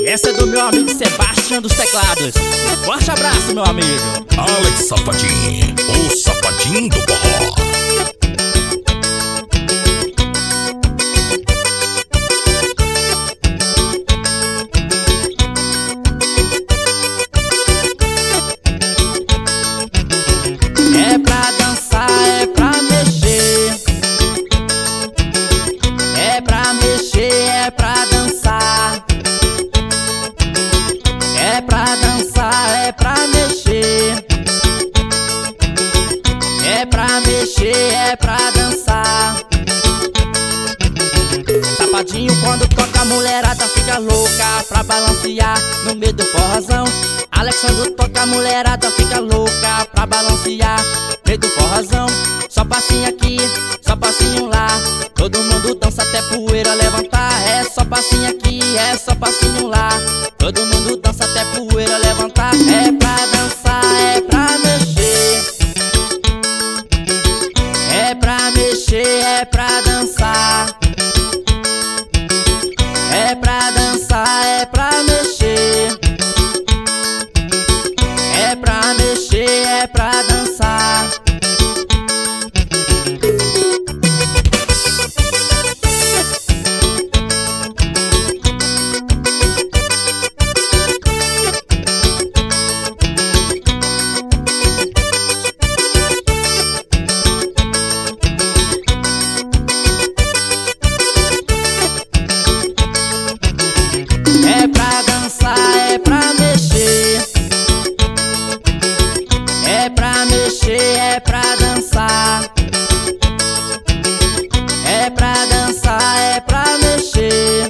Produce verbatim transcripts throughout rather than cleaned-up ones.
Essa é do meu amigo Sebastião dos teclados. Forte abraço, meu amigo Alex Safadinho, o Safadinho do forró. É pra dançar, é pra mexer. É pra mexer, é pra dançar. É pra dançar, é pra mexer. É pra mexer, é pra dançar. Safadinho quando toca a mulherada fica louca pra balancear no meio do forrozão. Alexandre toca a mulherada fica louca pra balancear no meio do forrozão. Só passinho aqui, só passinho lá, todo mundo dança até poeira levantar. É só passinho aqui, é só passinho lá, todo mundo dança até poeira levantar. É pra dançar, é pra mexer. É pra mexer, é pra dançar. É pra dançar, é pra mexer. É pra mexer, é pra dançar. É pra dançar, é pra mexer. É pra mexer, é pra dançar. É pra dançar, é pra mexer.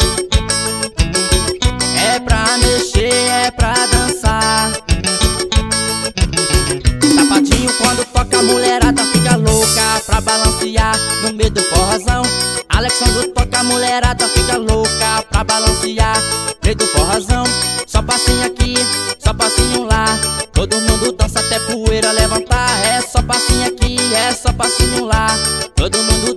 É pra mexer, é pra dançar. Safadinho quando toca a mulherada fica louca pra balancear no meio do forrozão. Alexandre toca a mulherada fica louca pra balancear no meio do forrozão. Só passinho aqui, só passinho lá, todo mundo dança até poeira levantar. É só passinho aqui, é só passinho lá, todo mundo